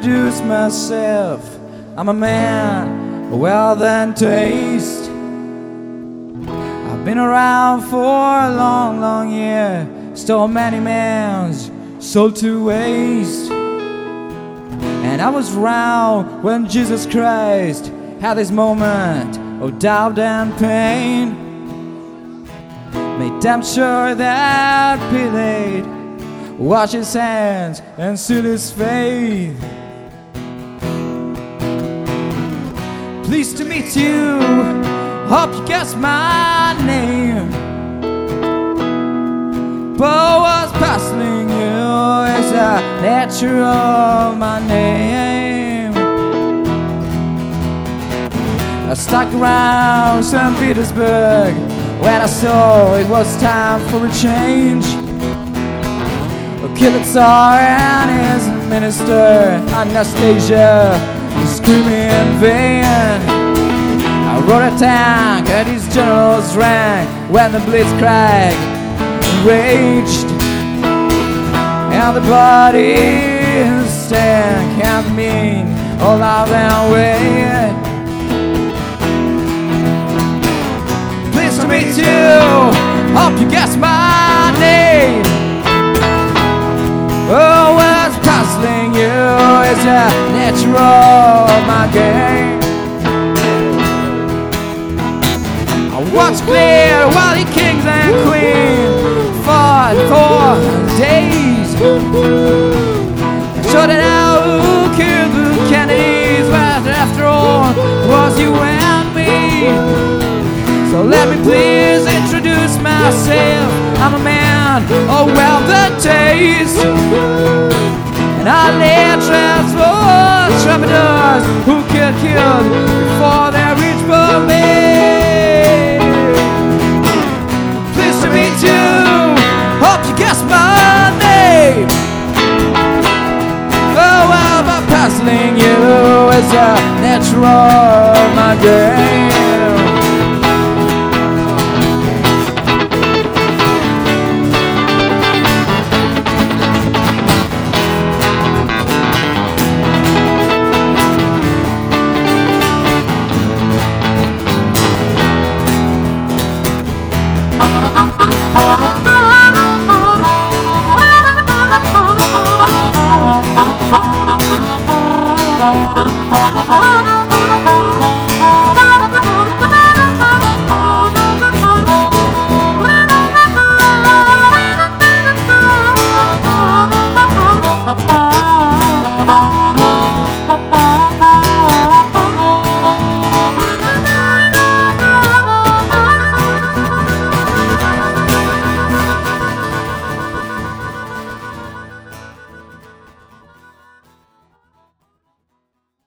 introduce myself. I'm a man of wealth and taste. I've been around for a long, long year. Stole many men's soul to waste. And I was around when Jesus Christ had this moment of doubt and pain. Made damn sure that Pilate washed his hands and sealed his faith. Pleased to meet you, hope you guess my name. But what's puzzling you is the nature of my name. I stuck around St. Petersburg when I saw it was time for a change. Kill the Tsar and his minister Anastasia, screaming in vain. I rode a tank and his generals ran when the blitzkrieg raged. And the bodies stank and mean all out their way. Pleased to meet you, hope you guess my name. Oh, what's puzzling you is the nature of my game. What's clear while the kings and queens fought for days, so that out who killed the Kennedys, but after all was you and me. So let me please introduce myself. I'm a man of wealth and taste, and I lay traps for troubadours who get killed before they reach for me. Pleased to meet you, hope you guess my name. Oh, well, but puzzling you is the nature of my game. Oh,